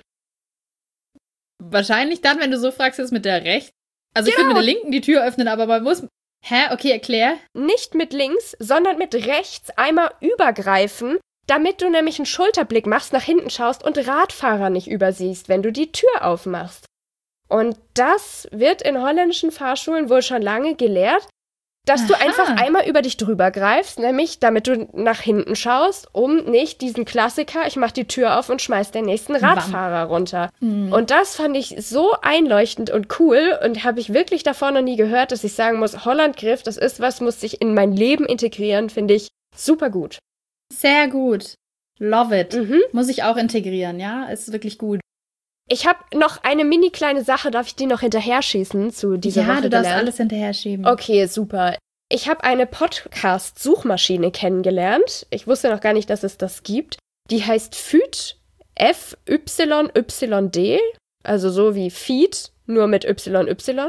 Wahrscheinlich dann, wenn du so fragst, ist mit der rechten. Also ich Genau. würde mit der linken die Tür öffnen, aber man muss... Hä? Okay, erklär. Nicht mit links, sondern mit rechts einmal übergreifen, damit du nämlich einen Schulterblick machst, nach hinten schaust und Radfahrer nicht übersiehst, wenn du die Tür aufmachst. Und das wird in holländischen Fahrschulen wohl schon lange gelehrt, dass du Aha. einfach einmal über dich drüber greifst, nämlich damit du nach hinten schaust, um nicht diesen Klassiker, ich mach die Tür auf und schmeiß den nächsten Radfahrer runter. Hm. Und das fand ich so einleuchtend und cool und habe ich wirklich davor noch nie gehört, dass ich sagen muss, Hollandgriff, das ist was, muss sich in mein Leben integrieren, finde ich super gut. Sehr gut. Love it. Mhm. Muss ich auch integrieren, ja? Ist wirklich gut. Ich habe noch eine mini kleine Sache, darf ich die noch hinterher schießen zu dieser ja, Woche du darfst gelernt? alles hinterher schieben. Okay, super. Ich habe eine Podcast-Suchmaschine kennengelernt. Ich wusste noch gar nicht, dass es das gibt. Die heißt Fyyd, F Y Y D, also so wie Feed, nur mit Y Y.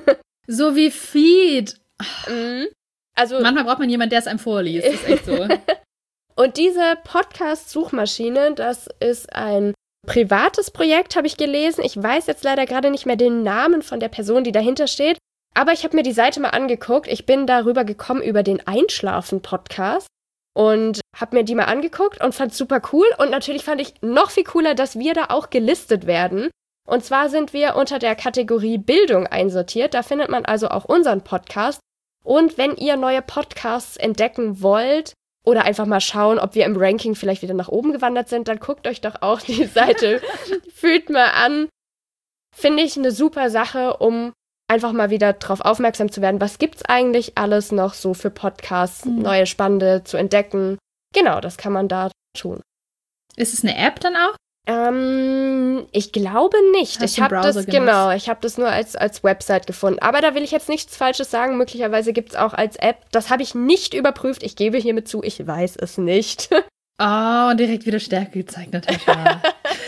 So wie Feed. Mhm. Also Manchmal braucht man jemanden, der es einem vorliest. Das ist echt so. Und diese Podcast-Suchmaschine, das ist ein privates Projekt, habe ich gelesen. Ich weiß jetzt leider gerade nicht mehr den Namen von der Person, die dahinter steht. Aber ich habe mir die Seite mal angeguckt. Ich bin darüber gekommen über den Einschlafen-Podcast und habe mir die mal angeguckt und fand es super cool. Und natürlich fand ich noch viel cooler, dass wir da auch gelistet werden. Und zwar sind wir unter der Kategorie Bildung einsortiert. Da findet man also auch unseren Podcast. Und wenn ihr neue Podcasts entdecken wollt, oder einfach mal schauen, ob wir im Ranking vielleicht wieder nach oben gewandert sind, dann guckt euch doch auch die Seite Fyyd mal an. Finde ich eine super Sache, um einfach mal wieder drauf aufmerksam zu werden, was gibt's eigentlich alles noch so für Podcasts, mhm. neue Spannende zu entdecken. Genau, das kann man da tun. Ist es eine App dann auch? Ähm, ich glaube nicht. Hast ich habe das, genutzt? genau, ich habe das nur als, als Website gefunden. Aber da will ich jetzt nichts Falsches sagen. Möglicherweise gibt es auch als App. Das habe ich nicht überprüft. Ich gebe hiermit zu, ich weiß es nicht. Oh, und direkt wieder Stärke gezeigt, Natascha.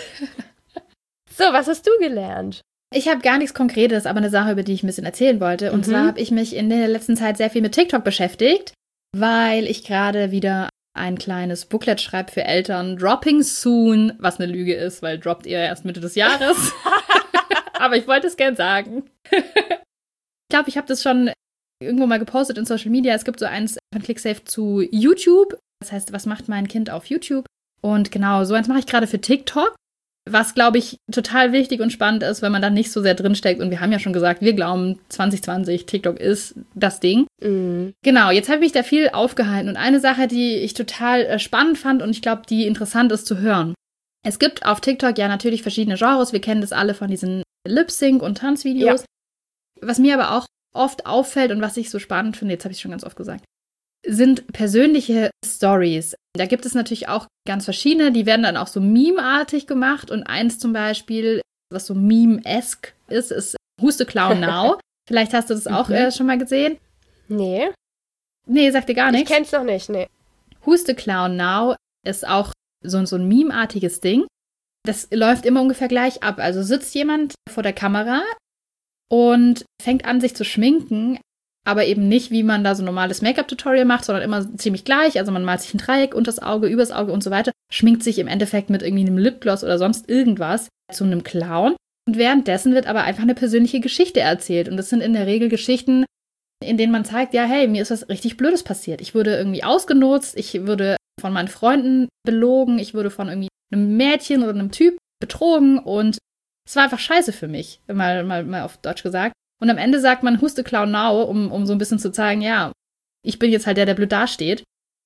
So, was hast du gelernt? Ich habe gar nichts Konkretes, aber eine Sache, über die ich ein bisschen erzählen wollte. Und mhm. zwar habe ich mich in der letzten Zeit sehr viel mit TikTok beschäftigt, weil ich gerade wieder ein kleines Booklet schreibe für Eltern. Dropping soon, was eine Lüge ist, weil droppt ihr erst Mitte des Jahres. Aber ich wollte es gern sagen. Ich glaube, ich habe das schon irgendwo mal gepostet in Social Media. Es gibt so eins von ClickSafe zu YouTube. Das heißt, was macht mein Kind auf YouTube? Und genau, so eins mache ich gerade für TikTok. Was, glaube ich, total wichtig und spannend ist, wenn man da nicht so sehr drinsteckt. Und wir haben ja schon gesagt, wir glauben, zwanzig zwanzig, TikTok ist das Ding. Mhm. Genau, jetzt habe ich mich da viel aufgehalten. Und eine Sache, die ich total äh, spannend fand und ich glaube, die interessant ist zu hören. Es gibt auf TikTok ja natürlich verschiedene Genres. Wir kennen das alle von diesen Lip-Sync- und Tanzvideos. Ja. Was mir aber auch oft auffällt und was ich so spannend finde, jetzt habe ich es schon ganz oft gesagt, sind persönliche Stories. Da gibt es natürlich auch ganz verschiedene, die werden dann auch so meme-artig gemacht und eins zum Beispiel, was so meme-esque ist, ist Who's the Clown Now. Vielleicht hast du das auch mhm. äh, schon mal gesehen. Nee. Nee, sagt dir gar nichts? Ich kenn's noch nicht, nee. Who's the Clown Now ist auch so, so ein meme-artiges Ding. Das läuft immer ungefähr gleich ab. Also sitzt jemand vor der Kamera und fängt an, sich zu schminken, aber eben nicht, wie man da so ein normales Make-up-Tutorial macht, sondern immer ziemlich gleich. Also man malt sich ein Dreieck unter das Auge, übers Auge und so weiter, schminkt sich im Endeffekt mit irgendwie einem Lipgloss oder sonst irgendwas zu einem Clown. Und währenddessen wird aber einfach eine persönliche Geschichte erzählt. Und das sind in der Regel Geschichten, in denen man zeigt, ja, hey, mir ist was richtig Blödes passiert. Ich wurde irgendwie ausgenutzt, ich wurde von meinen Freunden belogen, ich wurde von irgendwie einem Mädchen oder einem Typ betrogen und es war einfach scheiße für mich, mal, mal, mal auf Deutsch gesagt. Und am Ende sagt man, who's the clown now, um, um so ein bisschen zu zeigen, ja, ich bin jetzt halt der, der blöd dasteht.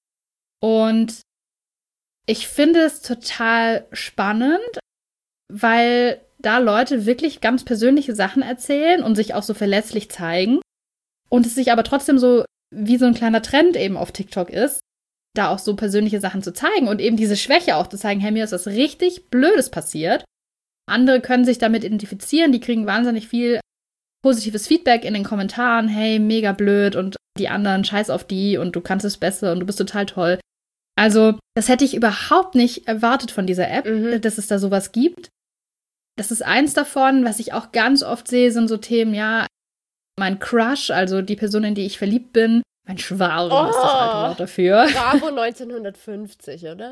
Und ich finde es total spannend, weil da Leute wirklich ganz persönliche Sachen erzählen und sich auch so verletzlich zeigen. Und es sich aber trotzdem so wie so ein kleiner Trend eben auf TikTok ist, da auch so persönliche Sachen zu zeigen und eben diese Schwäche auch zu zeigen, hey, mir ist was richtig Blödes passiert. Andere können sich damit identifizieren, die kriegen wahnsinnig viel positives Feedback in den Kommentaren, hey, mega blöd und die anderen, scheiß auf die und du kannst es besser und du bist total toll. Also, das hätte ich überhaupt nicht erwartet von dieser App, mhm. dass es da sowas gibt. Das ist eins davon, was ich auch ganz oft sehe, sind so Themen, ja, mein Crush, also die Person, in die ich verliebt bin. Mein Schwarm oh, ist das alte Wort dafür. Bravo neunzehnhundertfünfzig, oder?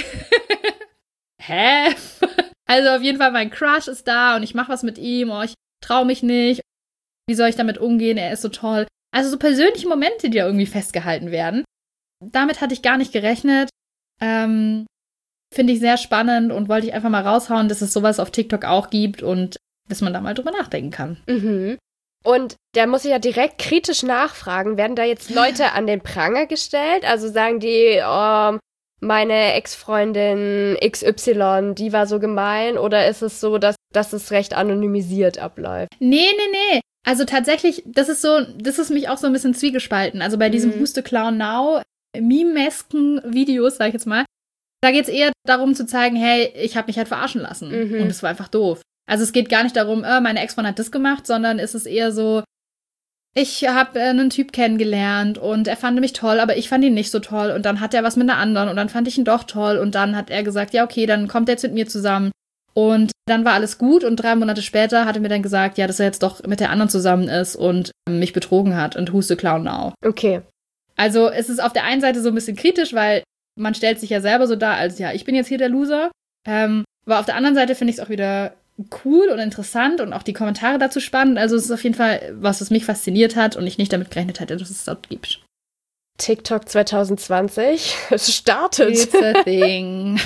Hä? Also auf jeden Fall, mein Crush ist da und ich mache was mit ihm. Oh, ich traue mich nicht. Wie soll ich damit umgehen? Er ist so toll. Also so persönliche Momente, die da irgendwie festgehalten werden. Damit hatte ich gar nicht gerechnet. Ähm, finde ich sehr spannend und wollte ich einfach mal raushauen, dass es sowas auf TikTok auch gibt und dass man da mal drüber nachdenken kann. Mhm. Und da muss ich ja direkt kritisch nachfragen, werden da jetzt Leute an den Pranger gestellt? Also sagen die, oh, meine Ex-Freundin X Y, die war so gemein? Oder ist es so, dass, dass es recht anonymisiert abläuft? Nee, nee, nee. Also tatsächlich, das ist so, das ist mich auch so ein bisschen zwiegespalten. Also bei diesem Mhm. Who's the Clown Now mimesken Videos, sag ich jetzt mal, da geht es eher darum zu zeigen, hey, ich habe mich halt verarschen lassen. Mhm. Und es war einfach doof. Also es geht gar nicht darum, äh, meine Ex-Freundin hat das gemacht, sondern es ist eher so, ich habe äh, einen Typ kennengelernt und er fand mich toll, aber ich fand ihn nicht so toll und dann hat er was mit einer anderen und dann fand ich ihn doch toll und dann hat er gesagt, ja okay, dann kommt er jetzt mit mir zusammen und dann war alles gut und drei Monate später hat er mir dann gesagt, ja, dass er jetzt doch mit der anderen zusammen ist und mich betrogen hat und who's the clown now? Okay. Also es ist auf der einen Seite so ein bisschen kritisch, weil man stellt sich ja selber so dar, als ja, ich bin jetzt hier der Loser, ähm, aber auf der anderen Seite finde ich es auch wieder cool und interessant und auch die Kommentare dazu spannend. Also es ist auf jeden Fall was, was mich fasziniert hat und ich nicht damit gerechnet hätte, dass es dort gibt. TikTok zwanzig zwanzig, es startet. It's a thing.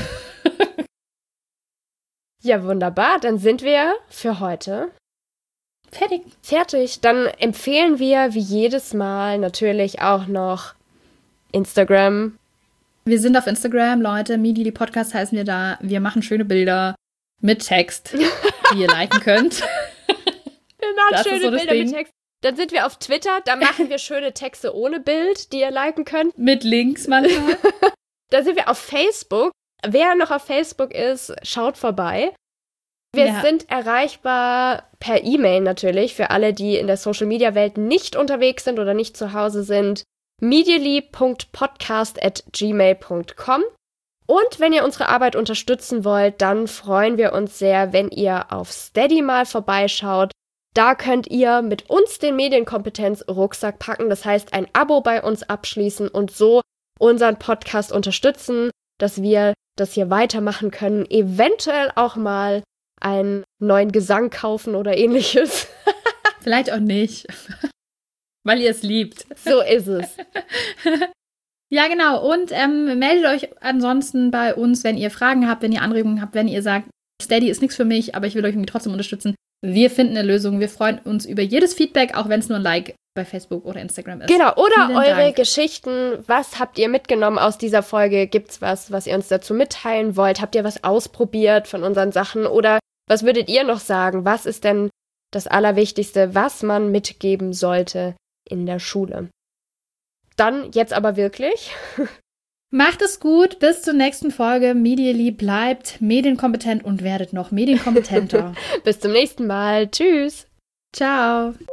Ja, wunderbar. Dann sind wir für heute fertig. Fertig. Dann empfehlen wir wie jedes Mal natürlich auch noch Instagram. Wir sind auf Instagram, Leute. Medially Podcast heißen wir da. Wir machen schöne Bilder mit Text, die ihr liken könnt. Wir machen Das schöne ist so das Bilder Ding. mit Text. Dann sind wir auf Twitter, da machen wir schöne Texte ohne Bild, die ihr liken könnt. Mit Links manchmal. Da sind wir auf Facebook. Wer noch auf Facebook ist, schaut vorbei. Wir Ja. sind erreichbar per E-Mail natürlich, für alle, die in der Social-Media-Welt nicht unterwegs sind oder nicht zu Hause sind. medially punkt podcast at gmail punkt com. Und wenn ihr unsere Arbeit unterstützen wollt, dann freuen wir uns sehr, wenn ihr auf Steady mal vorbeischaut. Da könnt ihr mit uns den Medienkompetenz-Rucksack packen, das heißt ein Abo bei uns abschließen und so unseren Podcast unterstützen, dass wir das hier weitermachen können, eventuell auch mal einen neuen Gesang kaufen oder ähnliches. Vielleicht auch nicht. Weil ihr es liebt. So ist es. Ja, genau. Und ähm, meldet euch ansonsten bei uns, wenn ihr Fragen habt, wenn ihr Anregungen habt, wenn ihr sagt, Steady ist nichts für mich, aber ich will euch irgendwie trotzdem unterstützen. Wir finden eine Lösung. Wir freuen uns über jedes Feedback, auch wenn es nur ein Like bei Facebook oder Instagram ist. Genau, oder Vielen eure Dank. Geschichten. Was habt ihr mitgenommen aus dieser Folge? Gibt's was, was ihr uns dazu mitteilen wollt? Habt ihr was ausprobiert von unseren Sachen? Oder was würdet ihr noch sagen? Was ist denn das Allerwichtigste, was man mitgeben sollte in der Schule? Dann jetzt aber wirklich. Macht es gut. Bis zur nächsten Folge. Medially bleibt medienkompetent und werdet noch medienkompetenter. Bis zum nächsten Mal. Tschüss. Ciao.